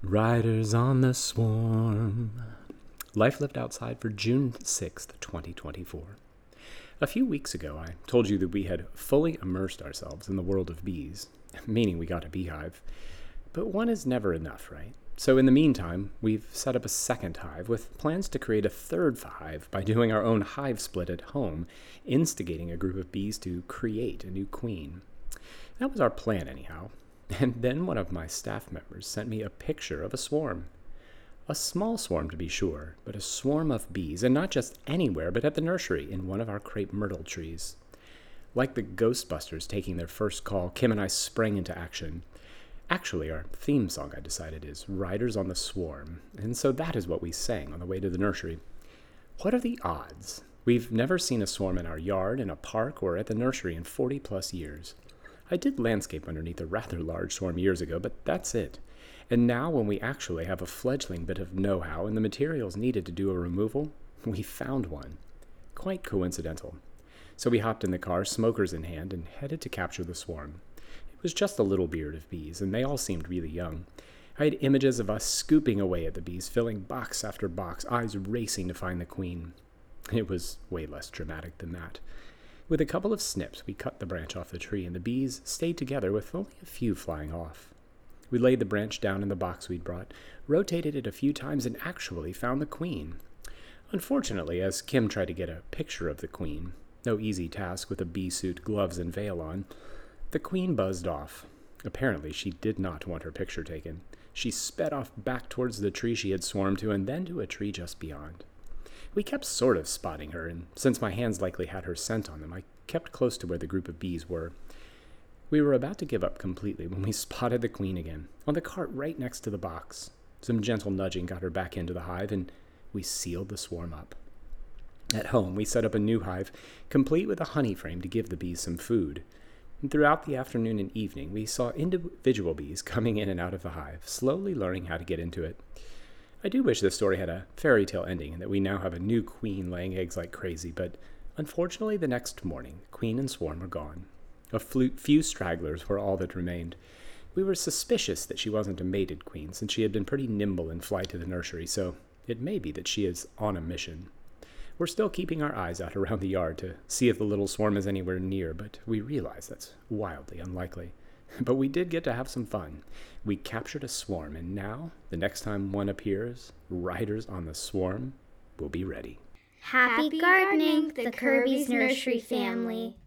Riders on the Swarm. Life lived outside for June 6th, 2024. A few weeks ago, I told you that we had fully immersed ourselves in the world of bees, meaning we got a beehive. But one is never enough, right? So in the meantime, we've set up a second hive with plans to create a third hive by doing our own hive split at home, instigating a group of bees to create a new queen. That was our plan anyhow. And then one of my staff members sent me a picture of a swarm. A small swarm to be sure, but a swarm of bees, and not just anywhere, but at the nursery in one of our crepe myrtle trees. Like the Ghostbusters taking their first call, Kim and I sprang into action. Actually, our theme song, I decided, is Riders on the Swarm, and so that is what we sang on the way to the nursery. What are the odds? We've never seen a swarm in our yard, in a park, or at the nursery in 40-plus years. I did landscape underneath a rather large swarm years ago, but that's it. And now when we actually have a fledgling bit of know-how and the materials needed to do a removal, we found one. Quite coincidental. So we hopped in the car, smokers in hand, and headed to capture the swarm. It was just a little beard of bees, and they all seemed really young. I had images of us scooping away at the bees, filling box after box, eyes racing to find the queen. It was way less dramatic than that. With a couple of snips, we cut the branch off the tree, and the bees stayed together with only a few flying off. We laid the branch down in the box we'd brought, rotated it a few times, and actually found the queen. Unfortunately, as Kim tried to get a picture of the queen, no easy task with a bee suit, gloves, and veil on, the queen buzzed off. Apparently, she did not want her picture taken. She sped off back towards the tree she had swarmed to, and then to a tree just beyond. We kept sort of spotting her, and since my hands likely had her scent on them, I kept close to where the group of bees were. We were about to give up completely when we spotted the queen again, on the cart right next to the box. Some gentle nudging got her back into the hive, and we sealed the swarm up. At home, we set up a new hive, complete with a honey frame to give the bees some food. And throughout the afternoon and evening, we saw individual bees coming in and out of the hive, slowly learning how to get into it. I do wish this story had a fairy tale ending and that we now have a new queen laying eggs like crazy, but unfortunately the next morning, queen and swarm were gone. A few stragglers were all that remained. We were suspicious that she wasn't a mated queen, since she had been pretty nimble in flight to the nursery, so it may be that she is on a mission. We're still keeping our eyes out around the yard to see if the little swarm is anywhere near, but we realize that's wildly unlikely. But we did get to have some fun. We captured a swarm, and now, the next time one appears, Riders on the Swarm will be ready. Happy gardening, the Kirby's Nursery family.